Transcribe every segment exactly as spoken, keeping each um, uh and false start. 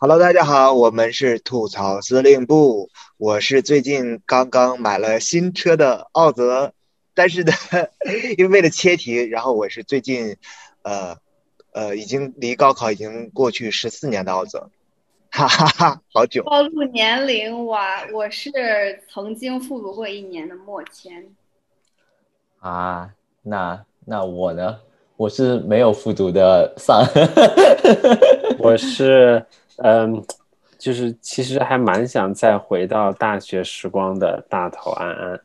Hello，大家好，我们是吐槽司令部，我是最近刚刚买了新车的奥泽，但是呢，因为为了切题，然后我是最近，呃呃，已经离高考已经过去十四年的奥泽，哈哈哈，好久。 暴露年龄哇！我是曾经复读过一年的墨签。 啊，那那我呢？我是没有复读的上。 我是，嗯，就是其实还蛮想再回到大学时光的大头安安。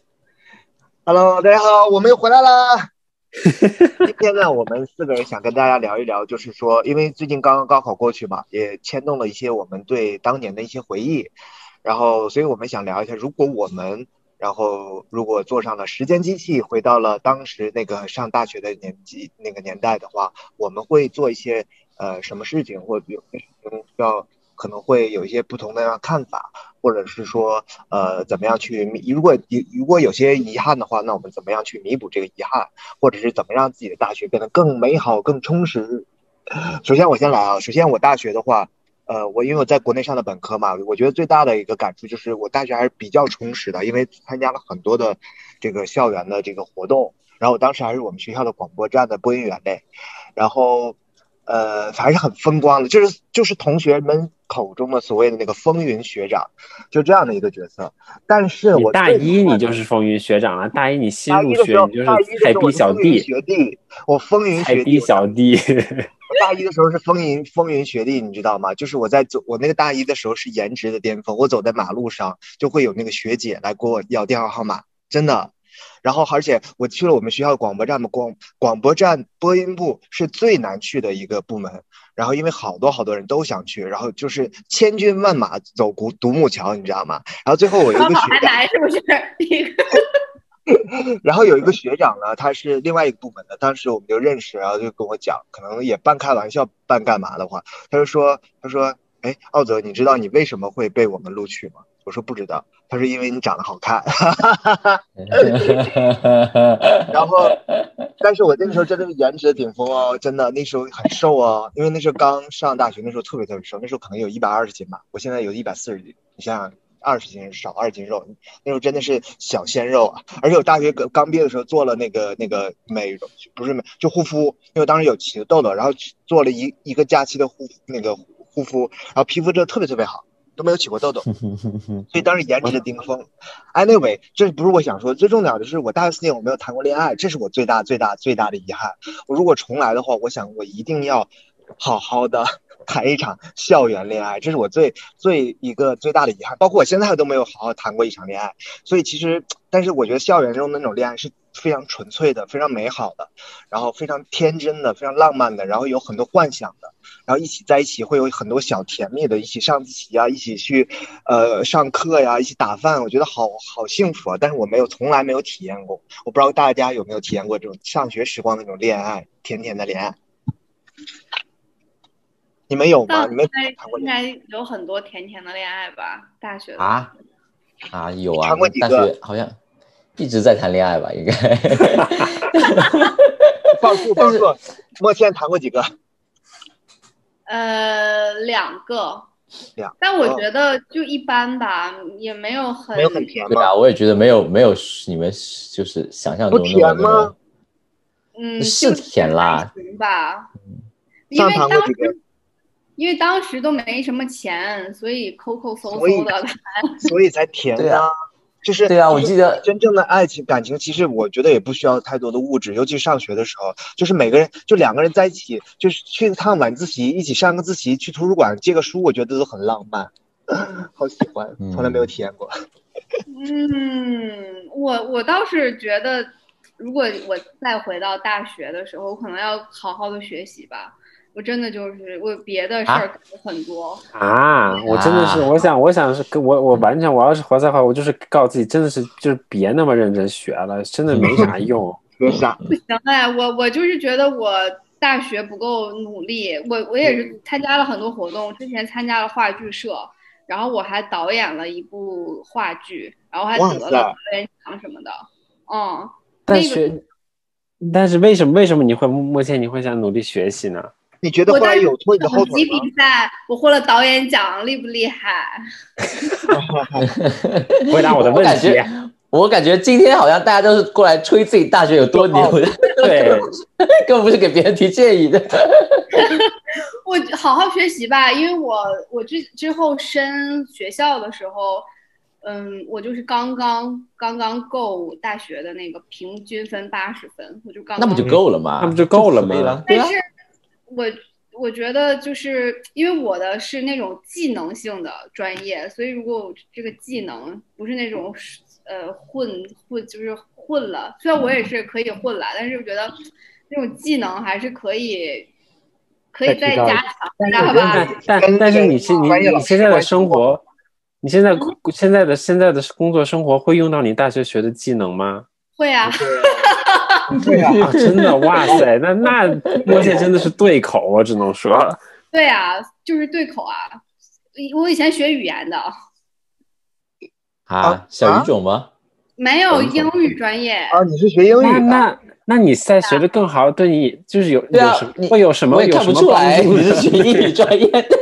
Hello，大家好，我们又回来啦。今天呢，我们四个人想跟大家聊一聊，就是说，因为最近刚刚高考过去嘛，也牵动了一些我们对当年的一些回忆，然后，所以我们想聊一下，如果我们，然后如果坐上了时间机器，回到了当时那个上大学的年纪那个年代的话，我们会做一些呃什么事情，或者有些事情需要可能会有一些不同的看法。或者是说，呃，怎么样去弥，如果如果有些遗憾的话，那我们怎么样去弥补这个遗憾，或者是怎么让自己的大学变得更美好、更充实？首先，我先来啊。首先，我大学的话，呃，我因为我在国内上的本科嘛，我觉得最大的一个感触就是我大学还是比较充实的，因为参加了很多的这个校园的这个活动，然后我当时还是我们学校的广播站的播音员嘞，然后呃，还是很风光的，就是就是同学们口中的所谓的那个风云学长，就这样的一个角色。但是你大我最一你就是风云学长了，大一你新入学， 大一的时候， 你就是大一的时候我菜逼是风云小弟， 学弟，我风云学弟， 菜逼我大小弟。 我大一的时候是风云风云学弟，你知道吗？就是我在走，我那个大一的时候是颜值的巅峰，我走在马路上就会有那个学姐来给我要电话号码，真的。然后，而且我去了我们学校的广播站嘛，广广播站播音部是最难去的一个部门。然后，因为好多好多人都想去，然后就是千军万马走独独木桥，你知道吗？然后最后我有一高考还个学长， 难是不是？一个然后有一个学长呢，他是另外一个部门的，当时我们就认识，然后就跟我讲，可能也半开玩笑半干嘛的话，他就说，他说，哎，奥泽，你知道你为什么会被我们录取吗？我说不知道，他说因为你长得好看，然后，但是我那个时候真的是颜值的顶峰哦，真的那时候很瘦哦，因为那时候刚上大学，那时候特别特别瘦，那时候可能有一百二十斤吧，我现在有一百四十斤，你想想。二十斤少二十斤肉，那时候真的是小鲜肉啊！而且我大学刚毕业的时候做了那个那个美容，不是美，就护肤，因为我当时有起痘痘，然后做了一一个假期的护那个护肤，然后皮肤真的特别特别好，都没有起过痘痘，所以当时颜值的顶峰。Anyway，这不是我想说，最重要的是我大学四年我没有谈过恋爱，这是我最大最大最大的遗憾。我如果重来的话，我想我一定要好好的谈一场校园恋爱，这是我最最一个最大的遗憾。包括我现在都没有好好谈过一场恋爱，所以其实，但是我觉得校园中的那种恋爱是非常纯粹的、非常美好的，然后非常天真的、非常浪漫的，然后有很多幻想的。然后一起在一起会有很多小甜蜜的，一起上自习啊，一起去呃上课呀，一起打饭，我觉得好好幸福啊！但是我没有从来没有体验过，我不知道大家有没有体验过这种上学时光的那种恋爱，甜甜的恋爱，你们有吗？ 但应你们该应谈过恋爱？ 该有很多甜甜的恋爱吧？大学的时啊啊，有啊， 你谈过几大个？ 学好像一直在谈恋爱吧，应该。 报数但是报数，莫倩谈过几个？ 呃，两个， 两但我个， 觉得就一般吧，也没有很没有很甜吗？ 对啊，我也觉得没有没有你们就是想象不中那么甜吗？ 那么嗯， 是就是还甜啦。 行吧。因上为当谈过几个？ 时因为当时都没什么钱，所以抠抠搜所以搜的。 所以才甜呢、 对啊， 就是对啊，我就是记得真正的爱情感情，其实我觉得也不需要太多的物质，尤其上学的时候，就是每个人就两个人在一起，就是去趟晚自习，一起上个自习，去图书馆借个书，我觉得都很浪漫，好喜欢，从来没有嗯， 体验过。 嗯，我我倒是觉得，如果我再回到大学的时候，我可能要好好的学习吧。我真的就是我别的事儿啊干了很多。 啊，我真的是， 啊， 我想，我想是跟我，我完全，我要是活在的话，我就是告诉自己，真的是，就是别那么认真学了，真的没啥用。 为啥？ 不行哎，我我就是觉得我大学不够努力，我我也是参加了很多活动，之前参加了话剧社，然后我还导演了一部话剧，然后还得了导哇塞， 演奖什么的。嗯，那个但学，但是为什么为什么你会目前你会想努力学习呢？ 你觉得后来有拖你的后腿吗？ 比赛我获了导演奖，厉不厉害？ 回答我的问题。 我感觉今天好像大家都是过来吹自己大学有多牛的， 对， 根本不是给别人提建议的。 我好好学习吧，因为我我之之后升学校的时候，嗯，我就是刚刚刚刚够大学的那个平均分八十分，我就刚刚那不就够了吗？ 那不就够了吗？ 但是我我觉得就是因为我的是那种技能性的专业，所以如果我这个技能不是那种呃混混就是混了，虽然我也是可以混了，但是我觉得那种技能还是可以可以再加强，知道吧？ 但但但是你现你你现在的生活，你现在现在的现在的工作生活会用到你大学学的技能吗？ 会啊。 对啊， 啊，真的，哇塞，那那莫谢真的是对口，我只能说。 对啊，就是对口啊！我以前学语言的。 啊，小语种吗？ 没有，英语专业。 啊，你是学英语的？ 那那那你再学的更好，对你就是有对啊， 有会有什么？ 我也看不出来你是学英语专业的。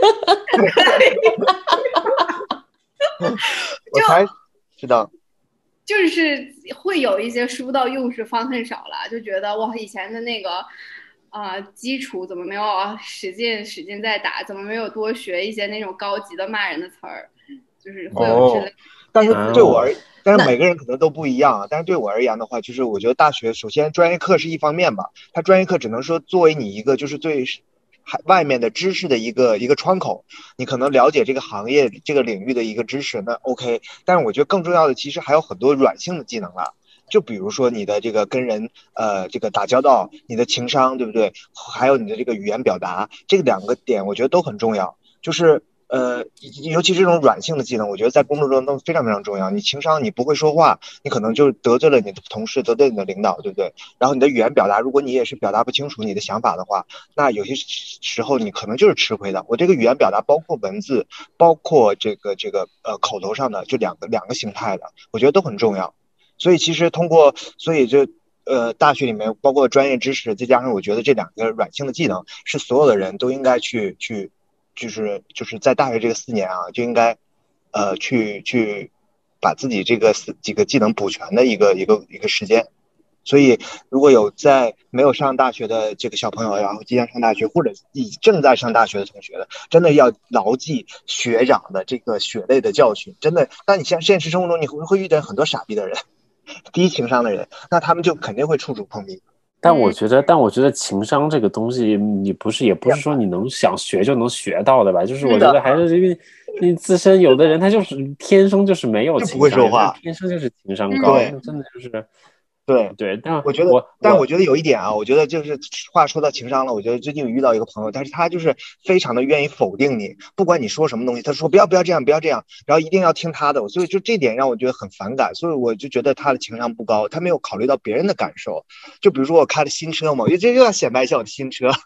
我才知道。 就是会有一些书到用时方恨少了，就觉得哇，以前的那个啊、呃、基础怎么没有使劲使劲在打，怎么没有多学一些那种高级的骂人的词儿，就是会有之类的。 哦、但是对我而言，但是每个人可能都不一样啊。但是对我而言的话，就是我觉得大学首先专业课是一方面吧，它专业课只能说作为你一个就是对外面的知识的一个一个窗口，你可能了解这个行业这个领域的一个知识，那 OK。但是我觉得更重要的其实还有很多软性的技能了，就比如说你的这个跟人呃这个打交道，你的情商，对不对？还有你的这个语言表达，这两个点我觉得都很重要。就是呃，尤其这种软性的技能，我觉得在工作中都非常非常重要。你情商，你不会说话，你可能就得罪了你的同事，得罪你的领导，对不对？然后你的语言表达，如果你也是表达不清楚你的想法的话，那有些时候你可能就是吃亏的。我这个语言表达包括文字，包括这个这个呃口头上的这两个两个形态的，我觉得都很重要。所以其实通过，所以就呃大学里面包括专业知识，再加上我觉得这两个软性的技能，是所有的人都应该去去。就是就是在大学这个四年啊，就应该，呃，去去把自己这个几个技能补全的一个一个一个时间。所以，如果有在没有上大学的这个小朋友，然后即将上大学，或者已正在上大学的同学的，真的要牢记学长的这个血泪的教训。真的，当你像现实生活中，你会会遇见很多傻逼的人，低情商的人，那他们就肯定会处处碰壁。 但我觉得，但我觉得情商这个东西，你不是也不是说你能想学就能学到的吧？就是我觉得还是因为你自身有的人他就是天生就是没有情商， 不会说话， 天生就是情商高， 对， 真的就是对对。但我觉得， 我但我觉得有一点啊，我觉得就是话说到情商了，我觉得最近有遇到一个朋友，但是他就是非常的愿意否定你，不管你说什么东西，他说不要不要这样，不要这样，然后一定要听他的，所以就这点让我觉得很反感，所以我就觉得他的情商不高，他没有考虑到别人的感受。就比如说我开了新车嘛，因为这又要显摆一下我的新车。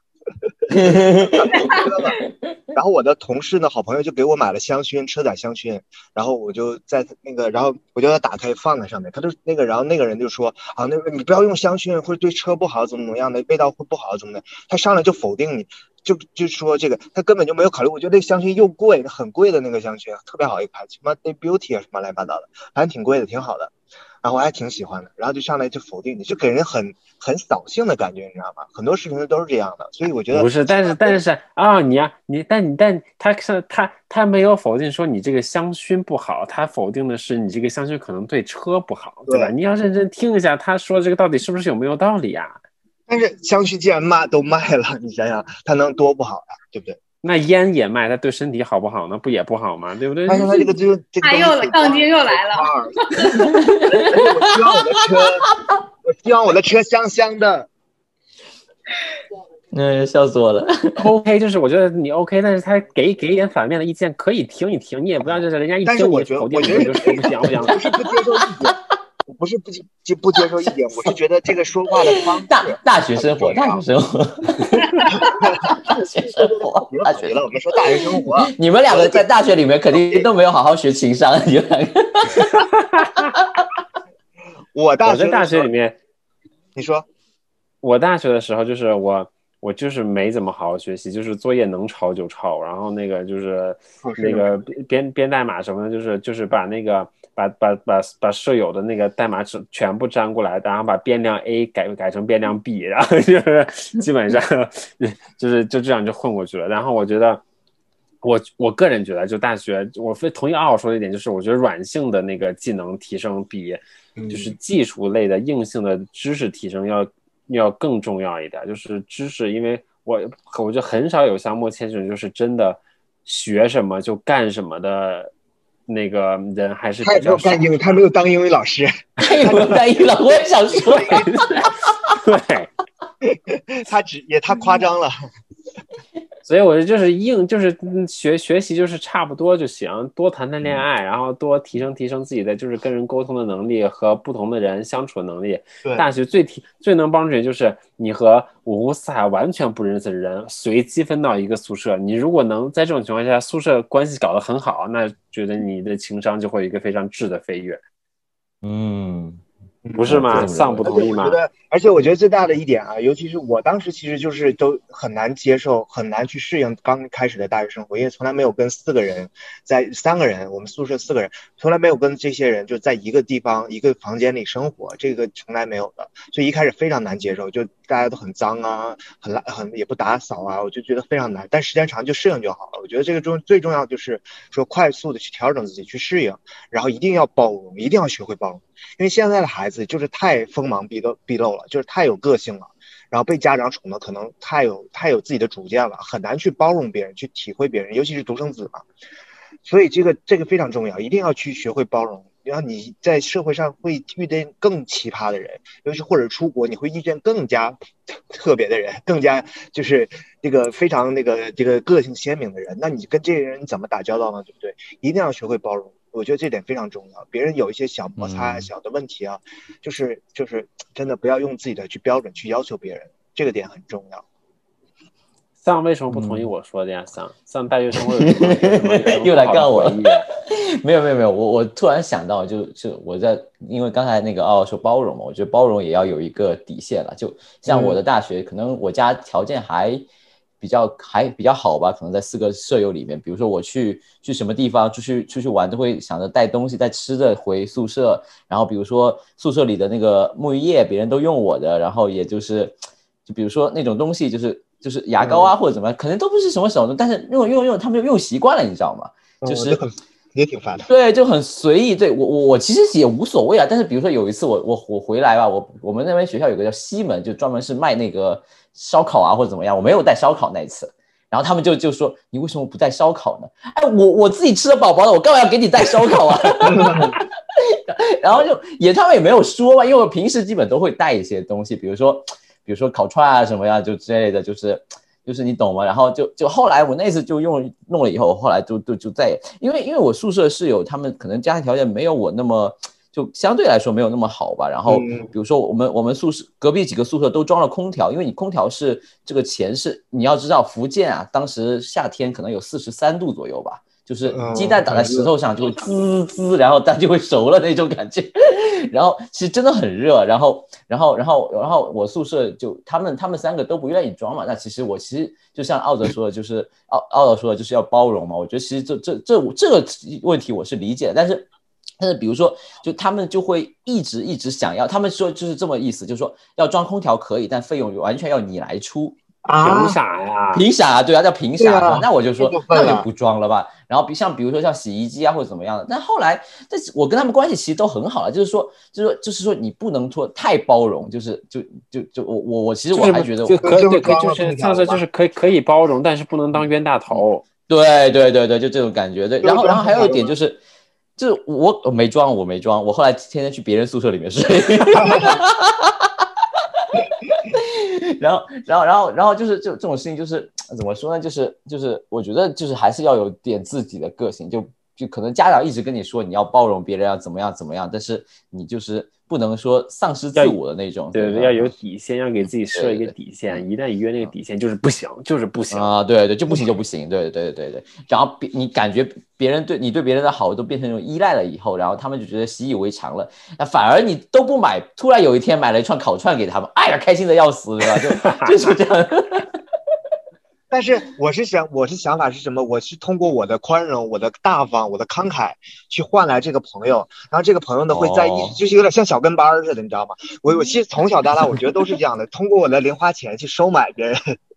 然后我的同事呢，好朋友就给我买了香薰，车载香薰，然后我就在那个，然后我就要打开放在上面，他就那个，然后那个人就说啊，那个你不要用香薰，会对车不好，怎么怎么样的，味道会不好，怎么的，他上来就否定你，就就说这个他根本就没有考虑，我觉得那个香薰又贵，很贵的那个香薰，特别好一个牌子，什么 Day Beauty 啊，什么乱七八糟的，反正挺贵的，挺好的。然后我还挺喜欢的，然后就上来就否定你，就给人很很扫兴的感觉，你知道吗？很多事情都是这样的，所以我觉得不是，但是但是啊，你呀、啊，你但你但他是他他没有否定说你这个香薰不好，他否定的是你这个香薰可能对车不好，对吧？对，你要认真听一下，他说这个到底是不是有没有道理啊？ 但是香薰既然卖都卖了，你想想它能多不好呀、啊，对不对？ 那烟也卖，它对身体好不好呢？不也不好吗？对不对？ 但是它这个就这个哎，又了，杠精又来了。 我希望我的车，我希望我的车香香的。 嗯，笑死我了。 OK， 就是我觉得你 OK， 但是他给给一点反面的意见，可以听一听，你也不要就是人家一听你否定，你就说不行不行。 不是不接受意见，我不是不接不接受意见，我是觉得这个说话的方式。 大大学生活，大学生活。大学生活，大学了，我们说大学生活。 你们两个在大学里面肯定都没有好好学情商，你们两个。 我大学我在大学里面， 你说， 我大学的时候就是我我就是没怎么好好学习，就是作业能抄就抄，然后那个就是那个编编代码什么的，就是就是把那个把把把把舍友的那个代码全部粘过来，然后把变量 A 改改成变量 B， 然后就是基本上就是就这样就混过去了。然后我觉得。我我个人觉得，就大学，我非同意二号说的一点，就是我觉得软性的那个技能提升比就是技术类的硬性的知识提升要要更重要一点。就是知识，因为我我觉得很少有像目前这种就是真的学什么就干什么的那个人还是比较少。 他没有干英语，他没有当英语老师， 他也没有当英语老师，我也想说， 对，他只也他夸张了。 所以我觉得就是硬，就是学学习就是差不多就行，多谈谈恋爱，然后多提升提升自己的就是跟人沟通的能力和不同的人相处的能力。大学最提最能帮助你就是你和五湖四海完全不认识的人随机分到一个宿舍，你如果能在这种情况下宿舍关系搞得很好，那觉得你的情商就会有一个非常质的飞跃。 嗯。 不是吗？丧不同意吗？ 而且我觉得最大的一点啊，尤其是我当时其实就是都很难接受，很难去适应刚开始的大学生活，因为从来没有跟四个人在三个人，我们宿舍四个人，从来没有跟这些人就在一个地方一个房间里生活，这个从来没有的，所以一开始非常难接受，就大家都很脏啊，很烂，很也不打扫啊，我就觉得非常难。但时间长就适应就好了。我觉得这个中最重要就是说快速的去调整自己，去适应，然后一定要包容，一定要学会包容。因为现在的孩子就是太锋芒毕露毕露了，就是太有个性了，然后被家长宠的可能太有太有自己的主见了，很难去包容别人，去体会别人，尤其是独生子嘛。所以这个这个非常重要，一定要去学会包容。然后你在社会上会遇见更奇葩的人，尤其或者出国你会遇见更加特别的人，更加就是这个非常那个这个个性鲜明的人。那你跟这些人怎么打交道呢？对不对？一定要学会包容。我觉得这点非常重要，别人有一些小摩擦、嗯、小的问题啊，就是就是真的不要用自己的去标准去要求别人，这个点很重要。 桑为什么不同意我说的呀？桑桑大学生活有什么又来告我？没有没有没有，我我突然想到就，就我在因为刚才那个奥说包容嘛，我觉得包容也要有一个底线了。就像我的大学，嗯、可能我家条件还。比较还比较好吧，可能在四个舍友里面，比如说我去去什么地方出去出去玩，都会想着带东西带吃的回宿舍，然后比如说宿舍里的那个沐浴液别人都用我的，然后也就是就比如说那种东西就是就是牙膏啊、嗯、或者怎么样，可能都不是什么手动，但是用用用他们用习惯了，你知道吗？就是、 哦、也挺烦的。 对，就很随意。对我我我其实也无所谓啊，但是比如说有一次我我我回来吧，我我们那边学校有个叫西门，就专门是卖那个烧烤啊或者怎么样，我没有带烧烤那一次，然后他们就就说你为什么不带烧烤呢？哎，我我自己吃得饱饱的，我干嘛要给你带烧烤啊？然后就也他们也没有说吧，因为我平时基本都会带一些东西，比如说比如说烤串啊什么呀，就之类的，就是就是你懂吗？然后就就后来我那次就用弄了以后，后来就就就再也因为因为我宿舍室友他们可能家庭条件没有我那么。就相对来说没有那么好吧，然后比如说我们我们宿舍隔壁几个宿舍都装了空调，因为你空调是这个钱是你要知道福建啊，当时夏天可能有四十三度左右吧，就是鸡蛋打在石头上就会滋滋，然后蛋就会熟了那种感觉，然后其实真的很热，然后然后然后然后我宿舍就他们他们三个都不愿意装嘛，那其实我其实就像奥泽说的，就是奥奥泽说的就是要包容嘛，我觉得其实这这这这个问题我是理解的，但是。但是比如说就他们就会一直一直想要，他们说就是这么意思，就是说要装空调可以，但费用完全要你来出。 啊、凭啥呀？ 凭啥？对啊，叫凭啥、啊？那我就说那我就不装了吧。然后像比如说像洗衣机啊或者怎么样的，但后来，但是我跟他们关系其实都很好了，就是说，就是说，就是说你不能说太包容，就是就就就我我我其实我还觉得就可以对可以就是上次就是可以可以包容，但是不能当冤大头。 对对对对，就这种感觉。对，然后然后还有一点就是。就是我我没装，我没装，我后来天天去别人宿舍里面睡，然后然后然后然后就是就这种事情就是怎么说呢？就是就是我觉得就是还是要有点自己的个性，就就可能家长一直跟你说你要包容别人要怎么样怎么样，但是你就是不能说丧失自我的那种， 对 对, 对，要有底线，要给自己设一个底线，对对对，一旦逾越那个底线就是不行，就是不行啊，对对，就不行就不行，对对对对，然后你感觉别人对你对别人的好都变成一种依赖了以后，然后他们就觉得习以为常了，那反而你都不买，突然有一天买了一串烤串给他们，哎呀，开心的要死，对吧？就就是这样。 但是我是想，我是想法是什么？我是通过我的宽容、我的大方、我的慷慨去换来这个朋友，然后这个朋友呢会在意， 哦就是有点像小跟班似的，你知道吗？我我其实从小到大，我觉得都是这样的，通过我的零花钱去收买别人，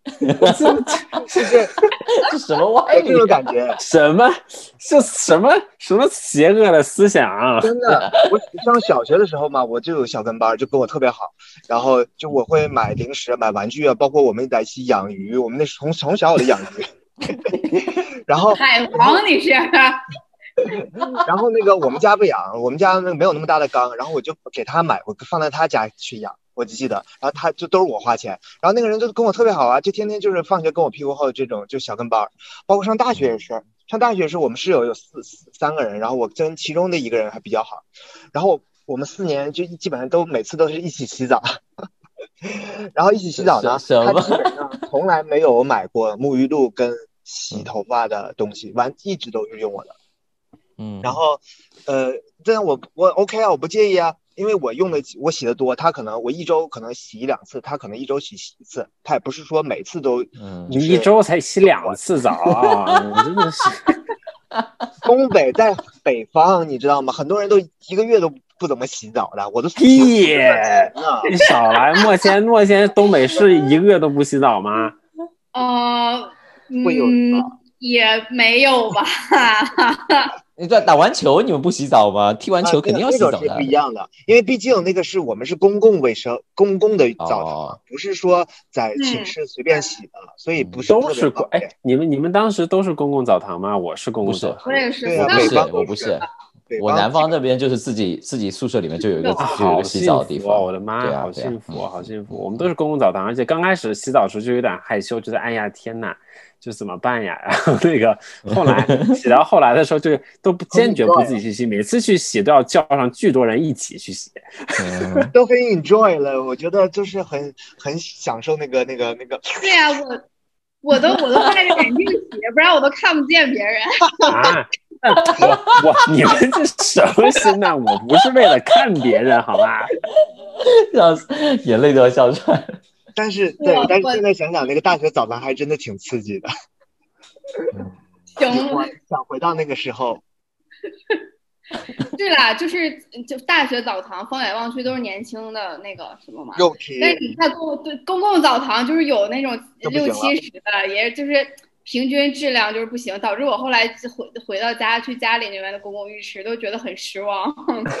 就是这什么歪理？ 有这种感觉。 什么？是什么什么邪恶的思想啊？ 真的，我上小学的时候嘛，我就有小跟班，就跟我特别好，然后就我会买零食、买玩具啊，包括我们在一起养鱼，我们那从从小我就养鱼，然后海王你是？ 然后那个我们家不养，我们家那个没有那么大的缸，然后我就给他买，我放在他家去养，我就记得，然后他就都是我花钱，然后那个人就跟我特别好啊，就天天就是放学跟我屁股后这种就小跟班，包括上大学也是，上大学是我们室友有四三个人，然后我跟其中的一个人还比较好，然后我们四年就基本上都每次都是一起洗澡。然后一起洗澡呢，他基本上从来没有买过沐浴露跟洗头发的东西，完一直都是用我的。 嗯， 然后，呃，这样我我 OK 啊，我不介意啊，因为我用的我洗的多，他可能我一周可能洗一两次，他可能一周洗一次，他也不是说每次都。 嗯， 你一周才洗两次澡啊，你真的是。 东北在北方，你知道吗？很多人都一个月都不怎么洗澡的，我都屁！你少来，目前目前东北市一个月都不洗澡吗？ 呃， 会有嗯，也没有吧。 你在打完球你们不洗澡吗？踢完球肯定要洗澡的。 啊、那个是不一样的，因为毕竟那个是我们是公共卫生、公共的澡堂， 哦、 不是说在寝室随便洗的，嗯、所以不是都是公哎，你们你们当时都是公共澡堂吗？我是公共澡堂， 我也是， 对啊， 我不是， 我不是。我南方这边就是自己自己宿舍里面就有一个就有一个洗澡的地方， 啊、我的妈， 啊、 好幸福，好幸福！我们都是公共澡堂，而且刚开始洗澡时就有点害羞，觉得哎呀天哪，就怎么办呀？然后那个后来洗到后来的时候，就都不坚决不自己去洗，每次去洗都要叫上巨多人一起去洗， 嗯、 都很 enjoy 了。我觉得就是很很享受那个那个那个。 对呀、啊，我我都我都戴着眼镜洗，不然我都看不见别人啊。我我你们这什么心呢？我不是为了看别人，好吧？ 笑死，眼泪都要笑出来。 但是对，但是现在想想，那个大学澡堂还真的挺刺激的。 行， 我想回到那个时候。 对啦，就是就大学澡堂，放眼望去都是年轻的那个什么嘛。 肉体。 但是你看公对公共澡堂，就是有那种六七十的，也就是。平均质量就是不行，导致我后来回回到家去家里那边的公共浴池都觉得很失望。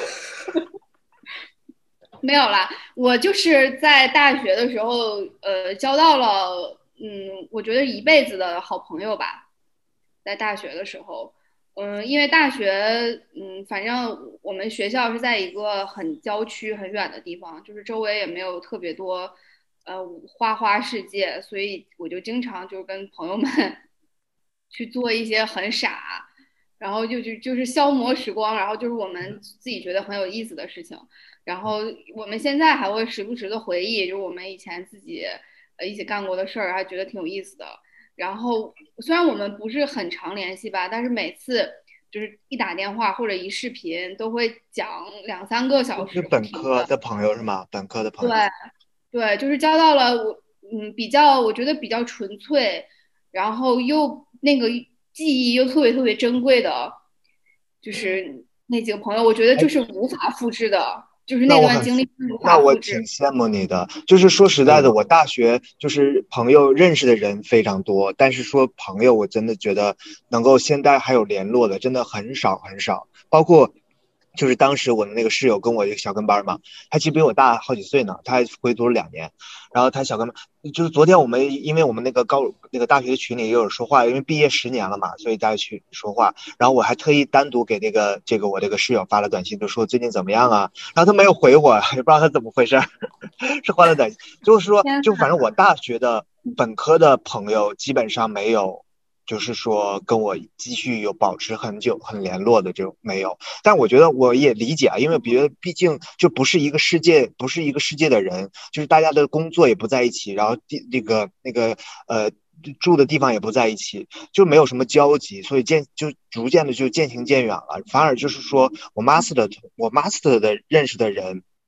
没有啦，我就是在大学的时候，呃，交到了，嗯，我觉得一辈子的好朋友吧。在大学的时候，嗯，因为大学，嗯，反正我们学校是在一个很郊区、很远的地方，就是周围也没有特别多。呃，花花世界，所以我就经常就跟朋友们去做一些很傻，然后就就就是消磨时光，然后就是我们自己觉得很有意思的事情，然后我们现在还会时不时的回忆，就是我们以前自己呃一起干过的事儿，还觉得挺有意思的。然后虽然我们不是很常联系吧，但是每次就是一打电话或者一视频，都会讲两三个小时。 是本科的朋友是吗？本科的朋友。 对。对，就是交到了我，嗯，比较我觉得比较纯粹，然后又那个记忆又特别特别珍贵的，就是那几个朋友，我觉得就是无法复制的，就是那段经历无法复制。 那我挺羡慕你的，就是说实在的，我大学就是朋友认识的人非常多，但是说朋友，我真的觉得能够现在还有联络的，真的很少很少，包括。就是当时我的那个室友跟我一个小跟班嘛，他其实比我大好几岁呢，他还回读了两年，然后他小跟班就是昨天我们因为我们那个高那个大学的群里也有人说话，因为毕业十年了嘛，所以大家去说话，然后我还特意单独给那个这个我这个室友发了短信，就说最近怎么样啊，然后他没有回我，也不知道他怎么回事，是发了短信，就是说就反正我大学的本科的朋友基本上没有。就是说跟我继续有保持很久很联络的这种没有，但我觉得我也理解啊，因为别毕竟就不是一个世界，不是一个世界的人，就是大家的工作也不在一起，然后那个那个呃住的地方也不在一起，就没有什么交集，所以渐就逐渐的就渐行渐远了。反而就是说我 master 我 master 的认识的人。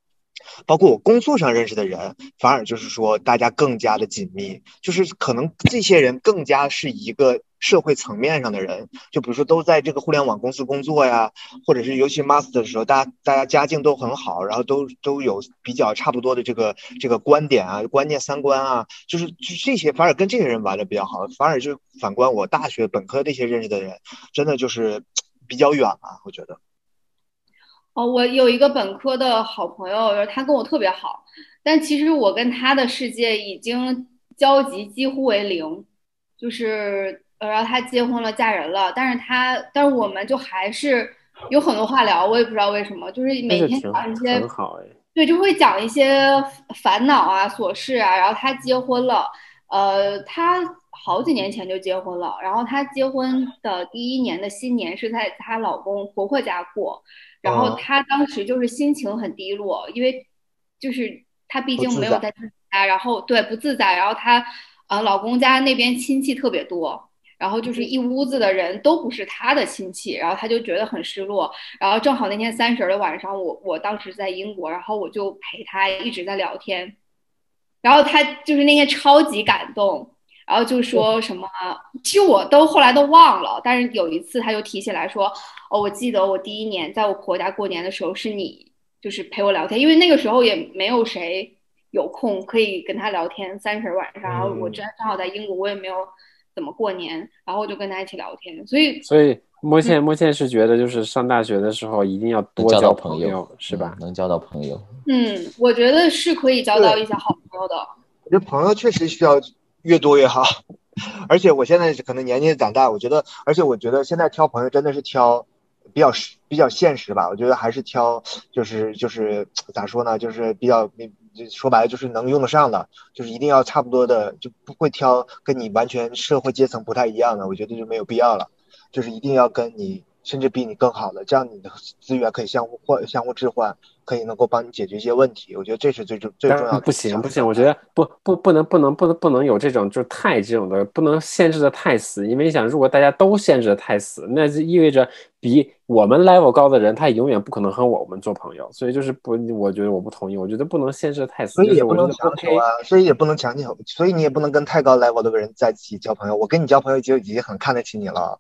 包括我工作上认识的人，反而就是说大家更加的紧密，就是可能这些人更加是一个社会层面上的人，就比如说都在这个互联网公司工作呀，或者是尤其 master 的时候，大家大家家境都很好，然后都都有比较差不多的这个这个观点啊、观念、三观啊，就是就这些反而跟这些人玩的比较好，反而就反观我大学本科那些认识的人，真的就是比较远了，我觉得。 哦，我有一个本科的好朋友，他跟我特别好，但其实我跟他的世界已经交集几乎为零，就是呃，然后他结婚了，嫁人了，但是他，但是我们就还是有很多话聊，我也不知道为什么，就是每天讲一些， 很好哎， 对，就会讲一些烦恼啊、琐事啊，然后他结婚了，呃，他好几年前就结婚了，然后她结婚的第一年的新年是在她老公婆婆家过。然后她当时就是心情很低落，因为就是她毕竟没有在自己家，然后对不自在，然后她呃老公家那边亲戚特别多，然后就是一屋子的人都不是她的亲戚，然后她就觉得很失落。然后正好那天三十的晚上，我我当时在英国，然后我就陪她一直在聊天，然后她就是那天超级感动。然后就说什么，其实我都后来都忘了，但是有一次他就提起来说，哦，我记得我第一年在我婆家过年的时候是你就是陪我聊天，因为那个时候也没有谁有空可以跟他聊天，三十晚上，然后我正正好在英国，我也没有怎么过年，然后我就跟他一起聊天，所以所以莫倩莫倩是觉得就是上大学的时候一定要多交朋友，友是吧、 嗯？能交到朋友， 嗯，我觉得是可以交到一些好朋友的。 我觉得朋友确实需要越多越好。而且我现在可能年纪长大，我觉得，而且我觉得现在挑朋友真的是挑比较比较现实吧。我觉得还是挑就是就是咋说呢，就是比较说白了就是能用得上的，就是一定要差不多的，就不会挑跟你完全社会阶层不太一样的，我觉得就没有必要了。就是一定要跟你甚至比你更好的，这样你的资源可以相互换、相互置换，可以能够帮你解决一些问题。我觉得这是最重最重要的。 不行不行，我觉得不不不能不能不能不能有这种就是太这种的，不能限制的太死。因为你想，如果大家都限制的太死，那就意味着比我们 level 高的人，他永远不可能和我们做朋友。所以就是不，我觉得我不同意，我觉得不能限制的太死。 所以也不能强求啊，所以也不能强求，所以你也不能跟太高 level 的人在一起交朋友。我跟你交朋友就已经很看得起你了。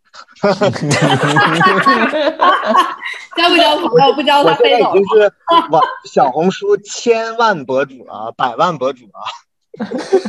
交不交朋友不交他飞走。 我现在已经是网小红书千万博主了，百万博主了。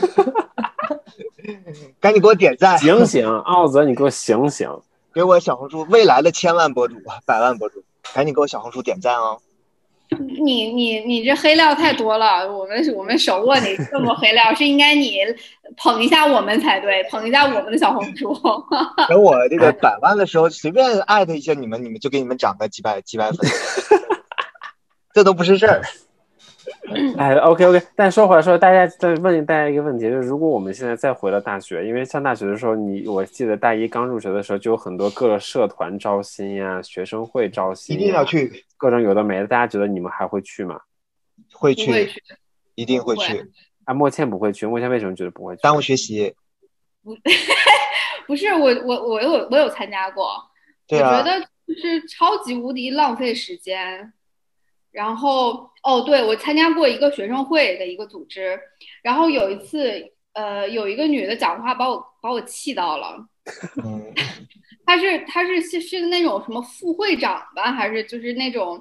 赶紧给我点赞！ 醒醒，奥泽，你给我醒醒！ 给我小红书未来的千万博主、百万博主，赶紧给我小红书点赞哦！ 你你你这黑料太多了，我们我们手握你这么多黑料，是应该你捧一下我们才对，捧一下我们的小红书。 等我这个百万的时候，随便艾特一下你们，你们就给你们涨个几百几百粉，这都不是事儿。 哎 ，OK OK， 但说回来说，大家再问大家一个问题，就是如果我们现在再回到大学，因为上大学的时候，你我记得大一刚入学的时候，就有很多各个社团招新呀、学生会招新， 一定要去， 各种有的没的。大家觉得你们还会去吗？ 会去， 会去一定会去。 啊，莫倩不会去，莫倩为什么觉得不会去？ 耽误学习。 不，不是我我我有我有参加过， 对啊、 我觉得就是超级无敌浪费时间。然后哦，对，我参加过一个学生会的一个组织，然后有一次，呃，有一个女的讲话把我把我气到了。 嗯， 她是她是是是那种什么副会长吧，还是就是那种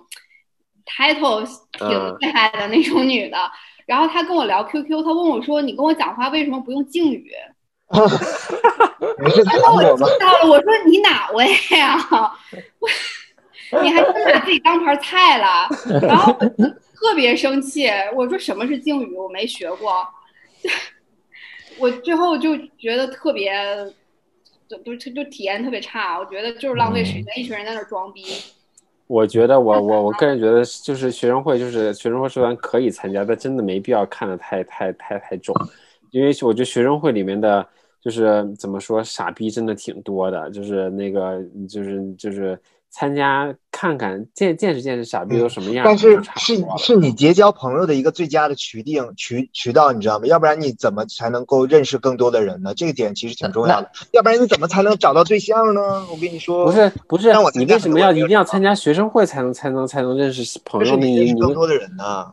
title 挺厉害的那种女的。嗯、然后她跟我聊 Q Q， 她问我说：“你跟我讲话为什么不用敬语？” 你是然后我气到了，我说：“你哪位呀？我。”你还真把自己当盘菜了，然后我特别生气，我说什么是敬语，我没学过，我最后就觉得特别，就就就体验特别差，我觉得就是浪费时间，嗯、一群人在那装逼。 我觉得我我我个人觉得就是学生会，就是学生会社团可以参加，但真的没必要看得太太太太重，因为我觉得学生会里面的就是怎么说傻逼真的挺多的，就是那个就是就是。参加看看见见识见识傻逼都什么样、嗯、 但是是是你结交朋友的一个最佳的渠定渠渠道，你知道吗？要不然你怎么才能够认识更多的人呢？这个点其实挺重要的。要不然你怎么才能找到对象呢？我跟你说， 不是不是，你为什么要一定要参加学生会才能才能才能认识朋友呢？ 你认识更多的人呢？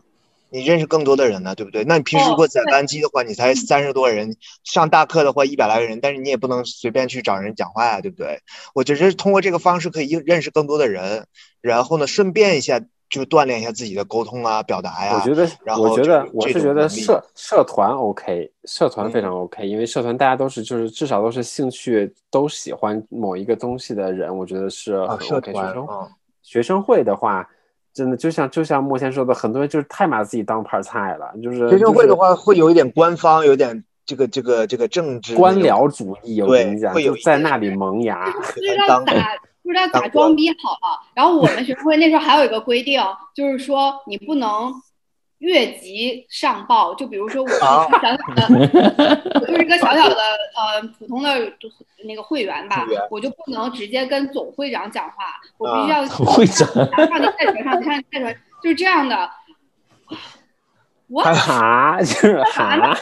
你认识更多的人呢，对不对？那你平时如果在班级的话，你才三十多个人，上大课的话一百来个人，但是你也不能随便去找人讲话呀，对不对？我觉得通过这个方式可以认识更多的人，然后呢，顺便一下就锻炼一下自己的沟通啊、表达呀。 我觉得， 然后我觉得我是觉得社社团 OK， 社团非常 OK，、嗯、因为社团大家都是就是至少都是兴趣都喜欢某一个东西的人，我觉得是很 OK。 啊、社团学生、 嗯、 学生会的话。真的就像就像莫先说的，很多人就是太把自己当盘菜了，就是学生会的话会有一点官方，有点这个这个这个政治官僚主义，我跟你讲， 就在那里萌芽， 不知道咋不知道咋装逼好了。然后我们学生会那时候还有一个规定，就是说你不能越级上报，就比如说我是小小的，我就是一个小小的呃普通的那个会员吧，我就不能直接跟总会长讲话，我必须要总会长上你在船上，上你在船，就是这样的。我哈就是哈。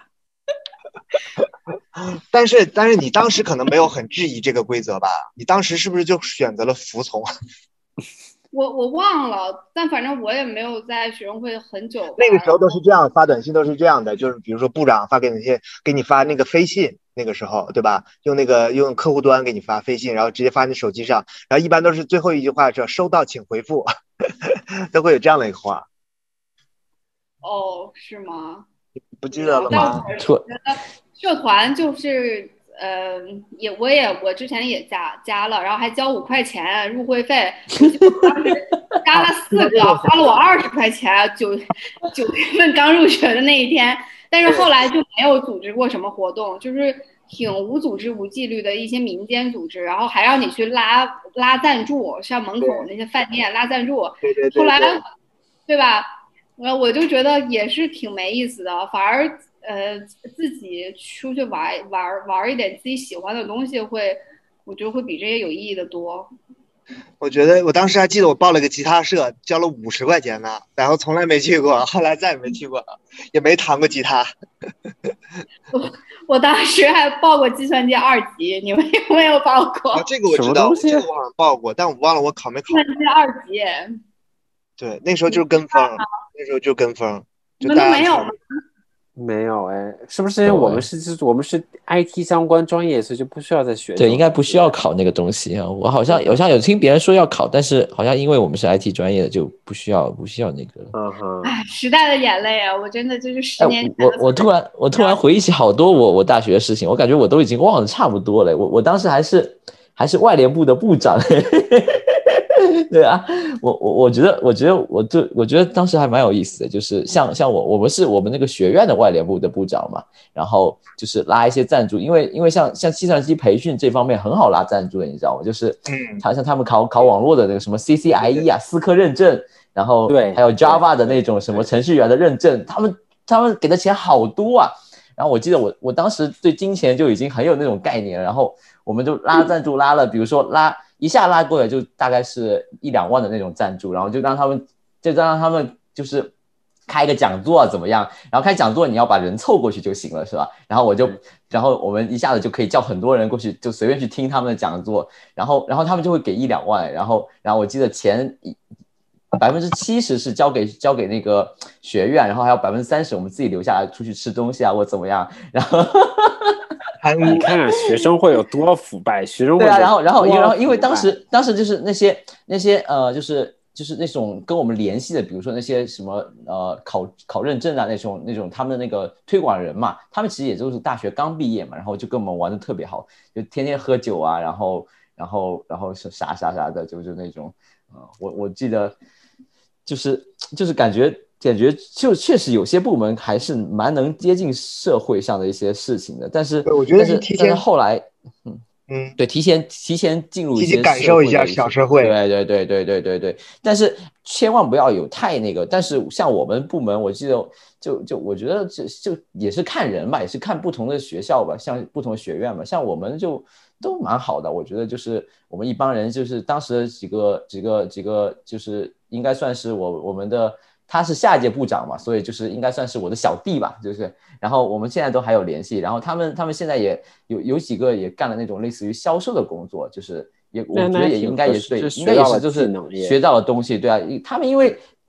但是但是你当时可能没有很质疑这个规则吧？你当时是不是就选择了服从？ 我我忘了，但反正我也没有在学生会很久。 那个时候都是这样，发短信都是这样的，就是比如说部长发给你些，给你发那个飞信，那个时候对吧？用那个用客户端给你发飞信，然后直接发你手机上，然后一般都是最后一句话是收到请回复，都会有这样的一个话。 哦，是吗？ 不记得了吗？ 但我觉得社团就是呃，也我也我之前也加加了，然后还交五块钱入会费，加了四个，花了我二十块钱。九九月份刚入学的那一天，但是后来就没有组织过什么活动，就是挺无组织无纪律的一些民间组织，然后还让你去拉拉赞助，像门口那些饭店拉赞助。 对对对。 后来，对吧？呃，我就觉得也是挺没意思的，反而。呃，自己出去玩玩玩一点自己喜欢的东西会，会我觉得会比这些有意义的多。 我觉得我当时还记得我报了个吉他社，交了五十块钱呢，然后从来没去过，后来再也没去过，也没弹过吉他。 我我当时还报过计算机二级，你们有没有报过？ 啊、这个我知道，这个我好像报过，但我忘了我考没考。 计算机二级。 对，那时候就是跟风，那时候就跟风。 你们都没有吗？ 没有哎，是不是因为我们是就是我们是 I T 相关专业，所以就不需要再学？ 对，应该不需要考那个东西啊。我好像好像有听别人说要考，但是好像因为我们是 I T 专业的，就不需要不需要那个。 嗯哼。 哎，时代的眼泪啊！我真的就是十年前、 哎。我我突然我突然回忆起好多我我大学的事情，我感觉我都已经忘得差不多了。我我当时还是还是外联部的部长。对啊，我我我觉得，我觉得，我就我觉得当时还蛮有意思的，就是像像我我们是我们那个学院的外联部的部长嘛，然后就是拉一些赞助，因为因为像像计算机培训这方面很好拉赞助的，你知道吗？就是嗯，他像他们考考网络的那个什么 C C I E 啊，思科认证，然后对，还有 Java 的那种什么程序员的认证，他们他们给的钱好多啊。然后我记得我我当时对金钱就已经很有那种概念了，然后我们就拉赞助拉了，比如说拉。一下拉过来就大概是一两万的那种赞助，然后就让他们就让他们就是开一个讲座啊怎么样，然后开讲座你要把人凑过去就行了是吧？然后我就然后我们一下子就可以叫很多人过去，就随便去听他们的讲座，然后然后他们就会给一两万，然后然后我记得前百分之七十是交给交给那个学院，然后还有百分之三十我们自己留下来出去吃东西啊或怎么样，然后你看看学生会有多腐败，学生会对啊，然后然后然后因为当时当时就是那些那些呃就是就是那种跟我们联系的，比如说那些什么呃考考认证啊那种那种他们的那个推广人嘛，他们其实也就是大学刚毕业嘛，然后就跟我们玩的特别好，就天天喝酒啊，然后然后然后是啥啥啥的，就是那种呃我我记得就是就是感觉。感觉就确实有些部门还是蛮能接近社会上的一些事情的，但是我觉得是提前后来，嗯嗯， 对，提前提前进入一些提前感受一下小社会， 对对对对对对对，但是千万不要有太那个。但是像我们部门，我记得就就我觉得就就也是看人吧，也是看不同的学校吧，像不同的学院吧，像我们就都蛮好的。我觉得就是我们一帮人，就是当时几个几个几个，就是应该算是我我们的。他是下一届部长嘛，所以就是应该算是我的小弟吧，就是，然后我们现在都还有联系，然后他们他们现在也有有几个也干了那种类似于销售的工作，就是也我觉得也应该也是对，应该也是就是学到了东西，对啊，他们因为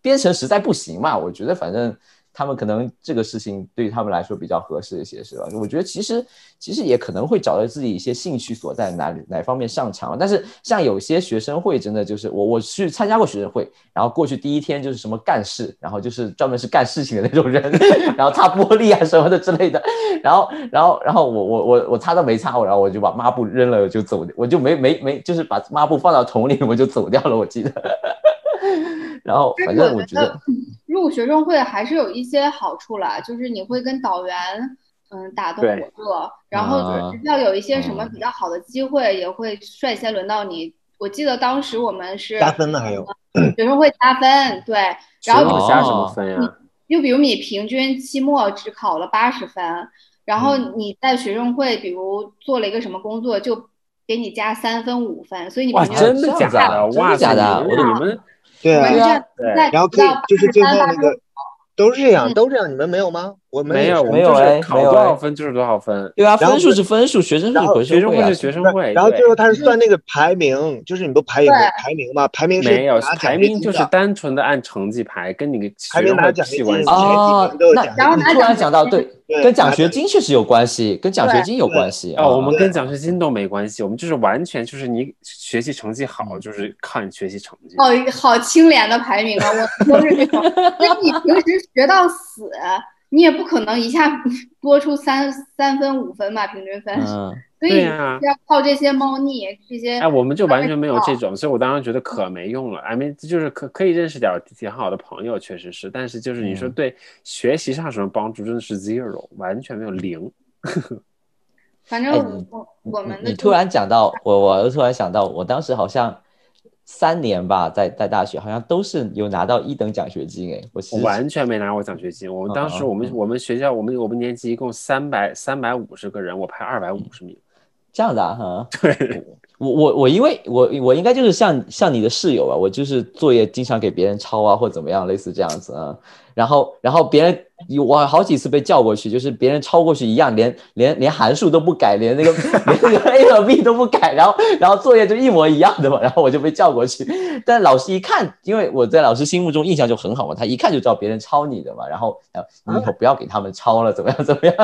编程实在不行嘛，我觉得反正他们可能这个事情对于他们来说比较合适一些，是吧？我觉得其实其实也可能会找到自己一些兴趣所在，哪哪方面上场。但是像有些学生会真的就是我我去参加过学生会，然后过去第一天就是什么干事，然后就是专门是干事情的那种人，然后擦玻璃啊什么的之类的，然后然后然后我我我我擦都没擦，然后我就把抹布扔了就走，我就没没没就是把抹布放到桶里我就走掉了，我记得。然后反正我觉得入学生会还是有一些好处啦，就是你会跟导员嗯打动火热，然后学校有一些什么比较好的机会也会率先轮到你。我记得当时我们是加分的，还有学生会加分，对，然后加什么分呀？ 就比如你平均期末只考了八十分，然后你在学生会比如做了一个什么工作，就给你加三分五分，所以你哇，真的假的？哇， 假的， 我你们对啊， 对， 然后可以就是最后那个都是这样，都这样，你们没有吗？我没有， 没有哎， 考多少分就是多少分。 对啊，分数是分数，学生会学生会是学生会， 然后最后他是算那个排名，就是你不排有个排名吗？排名是没有，排名就是单纯的按成绩排，跟你排名拿奖学金啊。那你突然讲到对，跟奖学金确实有关系，跟奖学金有关系啊。我们跟奖学金都没关系，我们就是完全就是你学习成绩好，就是靠你学习成绩。 哦，好清廉的排名啊！我都是这种，因为你平时学到死。你也不可能一下多出三三分五分吧，平均分， 嗯、 所以要靠这些猫腻这些。 哎，我们就完全没有这种，所以我当时觉得可没用了。I mean， 就是可可以认识点挺好的朋友，确实是，但是就是你说对学习上什么帮助，真的是 zero， 完全没有零。 反正我、哎、我们的你突然讲到我，我突然想到，我当时好像。三年吧，在在大学好像都是有拿到一等奖学金哎，我我完全没拿过奖学金。我们当时我们、嗯、我们学校我们我们年级一共三百三百五十个人，我排二百五十名， 这样的啊哈。 对， 我我我因为我我应该就是像像你的室友啊，我就是作业经常给别人抄啊或怎么样，类似这样子啊。然后然后别人我好几次被叫过去，就是别人抄过去一样，连连连函数都不改，连那个连那个 A 和 B 都不改，然后然后作业就一模一样的嘛，然后我就被叫过去。但老师一看，因为我在老师心目中印象就很好嘛，他一看就知道别人抄你的嘛，然后你以后不要给他们抄了，怎么样怎么样。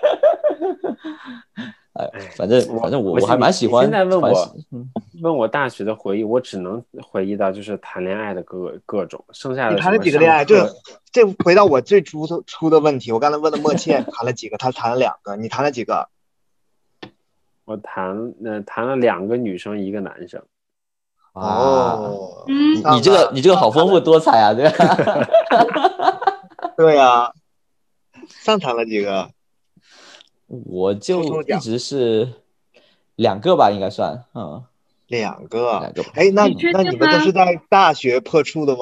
哎，反正反正我我还蛮喜欢。 现在问我、嗯、问我大学的回忆，我只能回忆到就是谈恋爱的各各种，剩下的你谈了几个恋爱？这这回到我最初的出的问题，我刚才问了莫倩谈了几个，他谈了两个，你谈了几个？ 我谈呃谈了两个女生，一个男生。 哦， 嗯，你这个你这个好丰富多彩啊，对吧？ 对呀，上谈了几个？ 我就一直是两个吧，应该算，嗯， 两个， 两个。 哎，那那你们都是在大学破处的吗？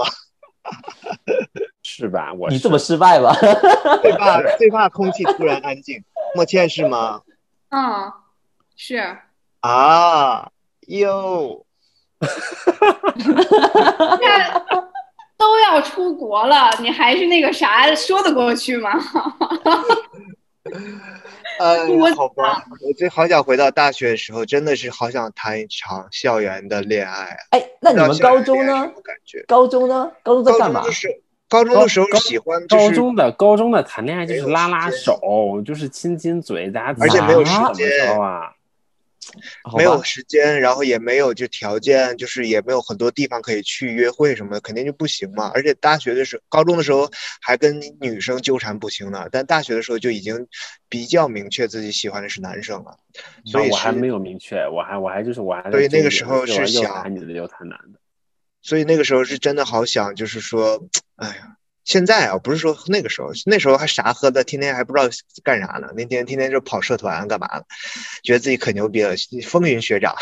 是吧？我你这么失败吧？ 最怕最怕空气突然安静。莫倩是吗？ 嗯，是。 啊，哟。 都要出国了，你还是那个啥，说得过去吗？ 哎，好吧，我真好想回到大学的时候，真的是好想谈一场校园的恋爱。 哎，那你们高中呢？ 感觉高中呢？高中在干嘛？ 就是高中的时候喜欢、就是， 高中的高中的谈恋爱就是拉拉手，就是亲亲嘴，大家而且没有时间啊。 没有时间，然后也没有就条件，就是也没有很多地方可以去约会什么的，肯定就不行嘛。而且大学的时候，高中的时候还跟女生纠缠不清呢，但大学的时候就已经比较明确自己喜欢的是男生了。所以我还没有明确，我还我还就是我还所以那个时候是想又谈女的又谈男的， 所以那个时候是真的好想，就是说，哎呀。现在啊，不是说那个时候，那时候还啥喝的，天天还不知道干啥呢。那天天天就跑社团干嘛了，觉得自己可牛逼了，风云学长。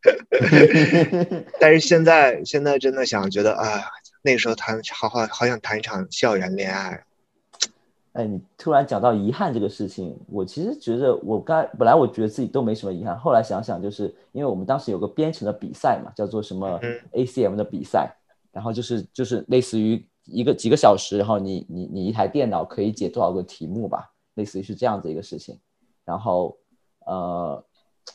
但是现在，现在真的想觉得，哎，那个时候谈好好好想谈一场校园恋爱。 哎，你突然讲到遗憾这个事情，我其实觉得我刚本来我觉得自己都没什么遗憾，后来想想，就是因为我们当时有个编程的比赛嘛，叫做什么 A C M 的比赛，嗯、然后就是就是类似于。一个几个小时，然后你你你一台电脑可以解多少个题目吧，类似于是这样子一个事情。然后呃，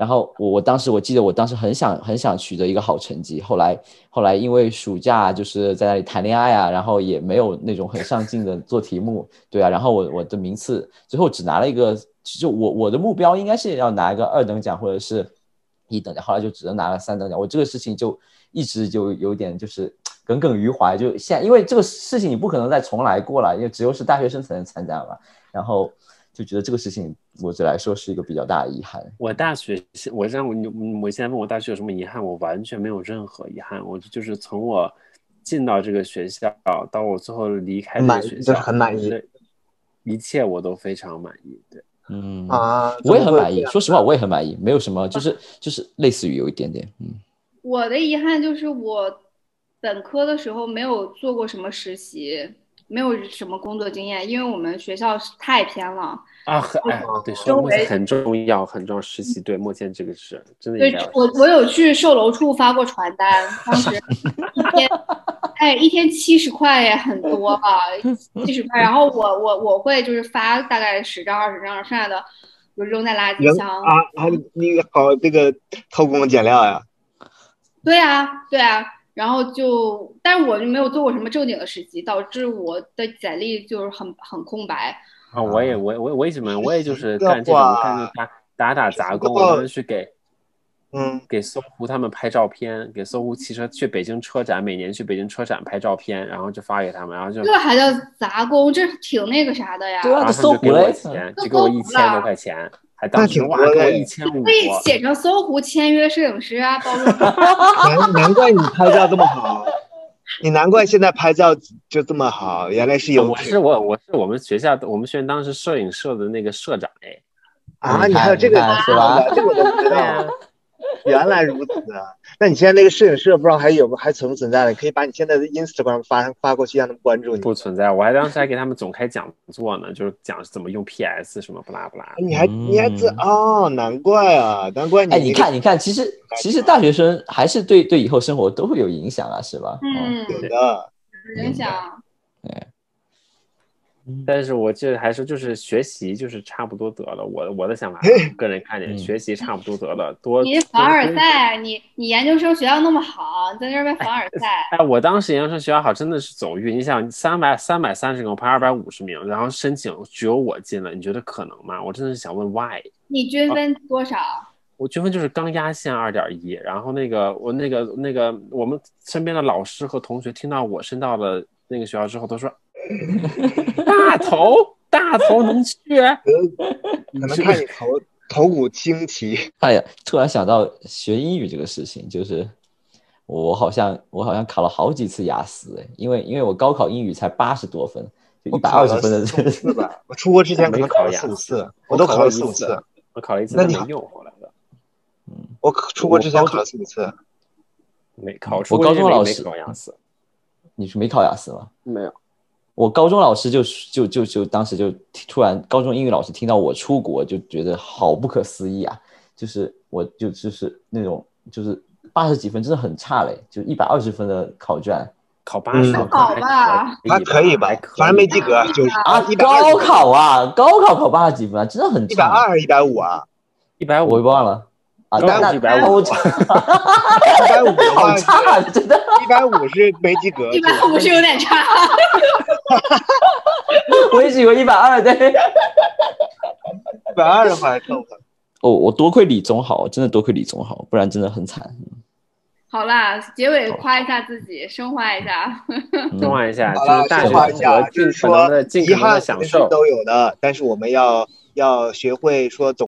然后我我当时我记得我当时很想很想取得一个好成绩，后来后来因为暑假就是在那里谈恋爱啊，然后也没有那种很上进的做题目，对啊，然后我我的名次最后只拿了一个，其实我我的目标应该是要拿一个二等奖或者是一等奖，后来就只能拿了三等奖，我这个事情就一直就有点就是耿耿于怀，就现在因为这个事情你不可能再重来过了，因为只有是大学生才能参加嘛，然后就觉得这个事情我这来说是一个比较大的遗憾。 我大学，我让我我现在问我大学有什么遗憾，我完全没有任何遗憾。我就是从我进到这个学校到我最后离开这个学校， 就是很满意， 一切我都非常满意。对， 嗯啊， 我也很满意。说实话，我也很满意，没有什么，就是就是类似于有一点点，嗯。 我的遗憾就是我本科的时候没有做过什么实习。没有什么工作经验，因为我们学校太偏了啊。哎，对，说目前很重要，很重要。实习对，目前这个是真的。 对，我我有去售楼处发过传单，当时一天，哎，一天七十块也很多吧，七十块。然后我我我会就是发大概十张二十张，剩下的就扔在垃圾箱。 啊啊，你好，这个偷工减料呀？ 对啊，对啊。然后就，但是我就没有做过什么正经的实习，导致我的简历就是很很空白。 啊，我也我我我也什么，我也就是干这种干这打打打杂工，我当时去给， 嗯， 给搜狐他们拍照片，给搜狐汽车去北京车展，每年去北京车展拍照片，然后就发给他们，然后就这还叫杂工，这挺那个啥的呀。 对啊， 这搜狐给我钱，就给我一千多块钱。还当时哇，给我一千五， 可以写成搜狐签约摄影师啊，包难难怪你拍照这么好，你难怪现在拍照就这么好，原来是有。 我是我我是我们学校我们学院当时摄影社的那个社长哎。 啊，你还有这个是吧？ 这我都不知道。原来如此啊！那你现在那个摄影社不知道还有没还存不存在了？你可以把你现在的 Instagram 发发过去，让他们关注你。 不存在，我还当时还给他们总开讲座呢，就是讲怎么用 P S 什么不拉不拉。 你还你还这哦，难怪啊，难怪你、 哎，你看你看，其实其实大学生还是对对以后生活都会有影响啊，是吧？ 嗯， 有的影响。 对。 但是我这还是就是学习就是差不多得了，我我的想法，个人看见学习差不多得了，多。 你凡尔赛，你你研究生学校那么好，在那边凡尔赛。 哎，我当时研究生学校好真的是走运，你想三百三百三十个，我排二百五十名，然后申请只有我进了，你觉得可能吗？我真的是想问 why。 你均分多少？ 我均分就是刚压线二点一，然后那个我那个那个我们身边的老师和同学听到我申到了那个学校之后，都说。大头大头能去？ 可能看你头头骨清奇。 哎呀，突然想到学英语这个事情，就是我好像我好像考了好几次雅思，因为因为我高考英语才八十多分，就一百二十分的这个吧。我出国之前可能考了四五次，我都考了四五次。 我考了一次，那没用后来的。 嗯，我出国之前考了四五次， 没考。 我高中老师考雅思， 你是没考雅思吗？ 没有。 我高中老师就就就就当时就突然，高中英语老师听到我出国就觉得好不可思议啊！就是我就就是那种就是八十几分真的很差嘞，就一百二十分的考卷， 考八十分好吧？ 还可以吧，反正没及格就是啊。高考啊，高考考八十几分啊，真的很差。 一百二、一百五啊， 一百五我忘了啊， 那一百五， 一百五好差，真的。 一百五是没及格， 一百五是有点差。 我一直以为一百二对， 一百二的话还凑合。 哦，我多亏理综好，真的多亏理综好，不然真的很惨。 好啦，结尾夸一下自己，升华一下， 升华一下，就是大学生活尽可能的、尽可能的享受都有的，但是我们要要学会说总。